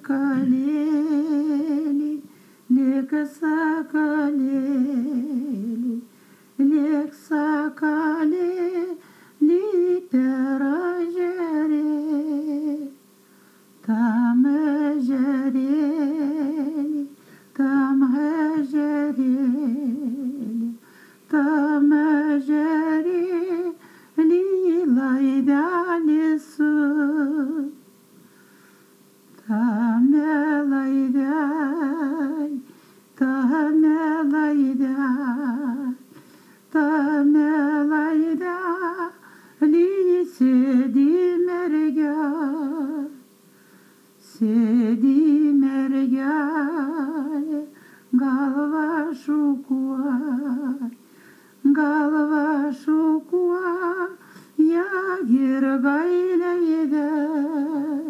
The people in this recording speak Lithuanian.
sakalėlį, lėk sakalėlį, lėk sakalėlį per ežerį. Tam ežerėlį, tam ežerėlį, tam ežerėlį laivelis su. Tame laivelį, tame laivelį sėdi mergelė. Sėdi mergelė, galva šukuoja ir gailiai